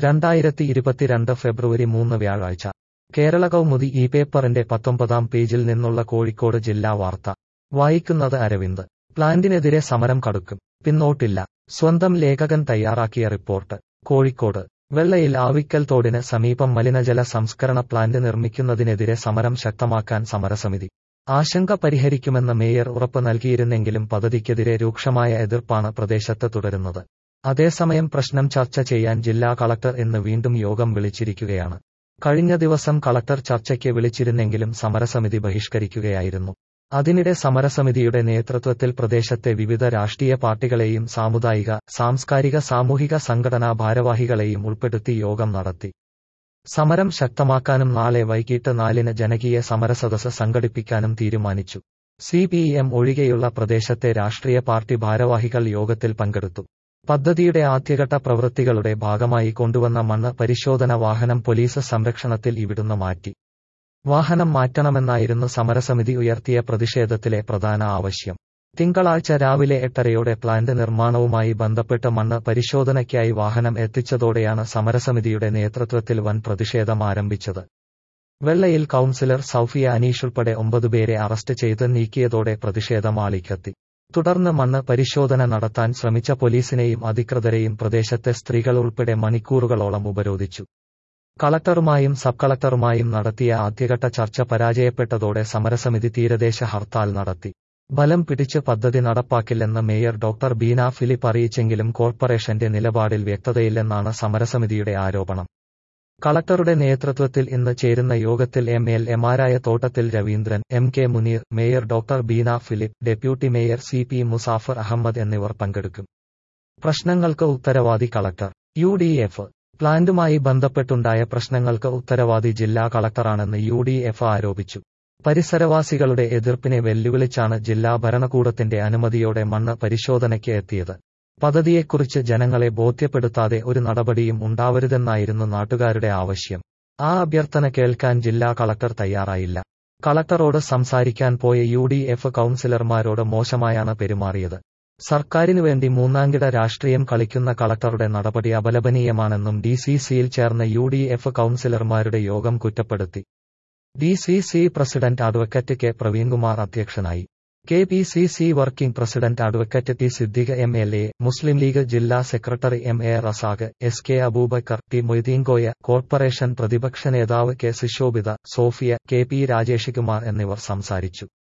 2022 ഫെബ്രുവരി 3 വ്യാഴാഴ്ച കേരള കൗമുദി ഈ പേപ്പറിന്റെ 19-ാം പേജിൽ നിന്നുള്ള കോഴിക്കോട് ജില്ലാ വാർത്ത വായിക്കുന്നത് അരവിന്ദ്. പ്ലാന്റിനെതിരെ സമരം കടുക്കും, പിന്നോട്ടില്ല. സ്വന്തം ലേഖകൻ തയ്യാറാക്കിയ റിപ്പോർട്ട്. കോഴിക്കോട് വെള്ളയിൽ ആവിക്കൽ തോടിന് സമീപം മലിനജല സംസ്കരണ പ്ലാന്റ് നിർമ്മിക്കുന്നതിനെതിരെ സമരം ശക്തമാക്കാൻ സമരസമിതി. ആശങ്ക പരിഹരിക്കുമെന്ന് മേയർ ഉറപ്പ് നൽകിയിരുന്നെങ്കിലും പദ്ധതിക്കെതിരെ രൂക്ഷമായ എതിർപ്പാണ് പ്രദേശത്ത് തുടരുന്നത്. അതേസമയം പ്രശ്നം ചർച്ച ചെയ്യാൻ ജില്ലാ കളക്ടർ ഇന്ന് വീണ്ടും യോഗം വിളിച്ചിരിക്കുകയാണ്. കഴിഞ്ഞ ദിവസം കളക്ടർ ചർച്ചയ്ക്ക് വിളിച്ചിരുന്നെങ്കിലും സമരസമിതി ബഹിഷ്കരിക്കുകയായിരുന്നു. അതിനിടെ സമരസമിതിയുടെ നേതൃത്വത്തിൽ പ്രദേശത്തെ വിവിധ രാഷ്ട്രീയ പാർട്ടികളെയും സാമുദായിക, സാംസ്കാരിക, സാമൂഹിക സംഘടനാ ഭാരവാഹികളെയും ഉൾപ്പെടുത്തി യോഗം നടത്തി. സമരം ശക്തമാക്കാനും നാളെ വൈകിട്ട് 4-ന് ജനകീയ സമരസദസ്സ് സംഘടിപ്പിക്കാനും തീരുമാനിച്ചു. CPM ഒഴികെയുള്ള പ്രദേശത്തെ രാഷ്ട്രീയ പാർട്ടി ഭാരവാഹികൾ യോഗത്തിൽ പങ്കെടുത്തു. പദ്ധതിയുടെ ആദ്യഘട്ട പ്രവൃത്തികളുടെ ഭാഗമായി കൊണ്ടുവന്ന മണ്ണ് പരിശോധന വാഹനം പോലീസ് സംരക്ഷണത്തിൽ ഇവിടുന്ന് മാറ്റി. വാഹനം മാറ്റണമെന്നായിരുന്നു സമരസമിതി ഉയർത്തിയ പ്രതിഷേധത്തിലെ പ്രധാന ആവശ്യം. തിങ്കളാഴ്ച രാവിലെ 8:30-യോടെ പ്ലാന്റ് നിർമ്മാണവുമായി ബന്ധപ്പെട്ട് മണ്ണ് പരിശോധനയ്ക്കായി വാഹനം എത്തിച്ചതോടെയാണ് സമരസമിതിയുടെ നേതൃത്വത്തിൽ വൻ പ്രതിഷേധം ആരംഭിച്ചത്. വെള്ളയിൽ കൌൺസിലർ സൗഫിയ അനീഷ് ഉൾപ്പെടെ 9 പേരെ അറസ്റ്റ് ചെയ്ത് നീക്കിയതോടെ പ്രതിഷേധം ആളിക്കത്തി. തുടർന്ന് മണ്ണ് പരിശോധന നടത്താൻ ശ്രമിച്ച പോലീസിനെയും അധികൃതരെയും പ്രദേശത്തെ സ്ത്രീകൾ ഉൾപ്പെടെ മണിക്കൂറുകളോളം ഉപരോധിച്ചു. കളക്ടറുമായും സബ് കളക്ടറുമായും നടത്തിയ ആദ്യഘട്ട ചർച്ച പരാജയപ്പെട്ടതോടെ സമരസമിതി തീരദേശ ഹർത്താൽ നടത്തി. ബലം പിടിച്ച് പദ്ധതി നടപ്പാക്കില്ലെന്ന് മേയർ ഡോക്ടർ ബീന ഫിലിപ്പ് അറിയിച്ചെങ്കിലും കോർപ്പറേഷന്റെ നിലപാടിൽ വ്യക്തതയില്ലെന്നാണ് സമരസമിതിയുടെ ആരോപണം. കളക്ടറുടെ നേതൃത്വത്തിൽ ഇന്ന് ചേരുന്ന യോഗത്തിൽ MLA-മാരായ Thottathil Ravindran, MK Muneer, mayor doctor Beena Philip, deputy mayor CP Musafar Ahammed എന്നിവർ പങ്കെടുക്കും. പ്രശ്നങ്ങൾക്ക് ഉത്തരവാദി കളക്ടർ. UDF പ്ലാന്റുമായി ബന്ധപ്പെട്ടുണ്ടായ പ്രശ്നങ്ങൾക്ക് ഉത്തരവാദി ജില്ലാ കളക്ടറാണെന്ന് UDF ആരോപിച്ചു. പരിസരവാസികളുടെ എതിർപ്പിനെ വെല്ലുവിളിച്ചാണ് ജില്ലാ ഭരണകൂടത്തിന്റെ അനുമതിയോടെ മണ്ണ് പരിശോധനയ്ക്ക് എത്തിയത്. പദ്ധതിയെക്കുറിച്ച് ജനങ്ങളെ ബോധ്യപ്പെടുത്താതെ ഒരു നടപടിയും ഉണ്ടാവരുതെന്നായിരുന്നു നാട്ടുകാരുടെ ആവശ്യം. ആ അഭ്യർത്ഥന കേൾക്കാൻ ജില്ലാ കളക്ടർ തയ്യാറായില്ല. കളക്ടറോട് സംസാരിക്കാൻ പോയ UDF കൌൺസിലർമാരോട് മോശമായാണ് പെരുമാറിയത്. സർക്കാരിനു വേണ്ടി മൂന്നാംകിട രാഷ്ട്രീയം കളിക്കുന്ന കളക്ടറുടെ നടപടി അപലപനീയമാണെന്നും DCCയിൽ ചേർന്ന UDF കൌൺസിലർമാരുടെ യോഗം കുറ്റപ്പെടുത്തി. DCC president advocate K Praveenkumar അധ്യക്ഷനായി. KPCC working president advocate T Siddique MLA, Muslim League ജില്ലാ secretary MA Razak, SK Abubacker, T Moideenkoya, corporation പ്രതിപക്ഷ നേതാവ് K സുശോഭിത, സോഫിയ, KP രാജേഷ് കുമാർ എന്നിവർ സംസാരിച്ചു.